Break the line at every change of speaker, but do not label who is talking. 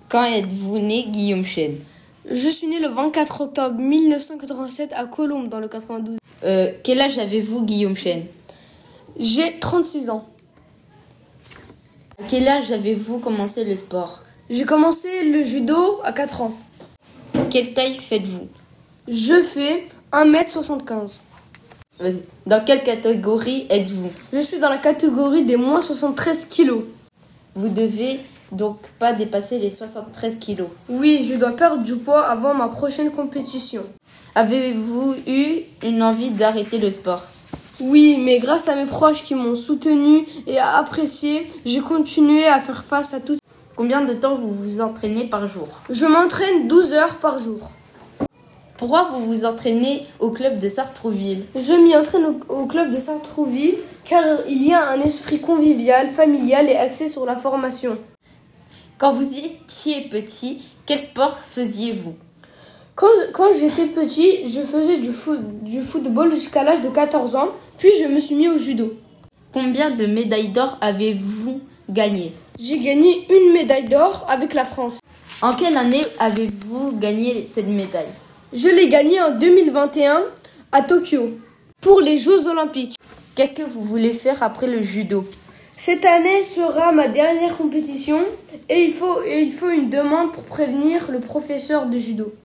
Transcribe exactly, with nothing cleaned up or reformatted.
Quand êtes-vous né, Guillaume Chêne?
Je suis né le vingt-quatre octobre mille neuf cent quatre-vingt-sept à Colombes, dans le quatre-vingt-douze.
Euh, quel âge avez-vous, Guillaume Chêne?
J'ai trente-six ans.
À quel âge avez-vous commencé le sport?
J'ai commencé le judo à quatre ans.
Quelle taille faites-vous?
Je fais un mètre soixante-quinze.
Dans quelle catégorie êtes-vous?
Je suis dans la catégorie des moins soixante-treize kilos.
Vous devez donc pas dépasser les soixante-treize kilos.
Oui, je dois perdre du poids avant ma prochaine compétition.
Avez-vous eu une envie d'arrêter le sport?
Oui, mais grâce à mes proches qui m'ont soutenu et apprécié, j'ai continué à faire face à tout.
Combien de temps vous vous entraînez par jour?
Je m'entraîne douze heures par jour.
Pourquoi vous vous entraînez au club de Sartrouville?
Je m'y entraîne au, au club de Sartrouville car il y a un esprit convivial, familial et axé sur la formation.
Quand vous étiez petit, quel sport faisiez-vous?
Quand, quand j'étais petit, je faisais du, foot, du football jusqu'à l'âge de quatorze ans, puis je me suis mis au judo.
Combien de médailles d'or avez-vous gagné?
J'ai gagné une médaille d'or avec la France.
En quelle année avez-vous gagné cette médaille?
Je l'ai gagnée en deux mille vingt et un à Tokyo pour les Jeux Olympiques.
Qu'est-ce que vous voulez faire après le judo?
Cette année sera ma dernière compétition et il faut, et il faut une demande pour prévenir le professeur de judo.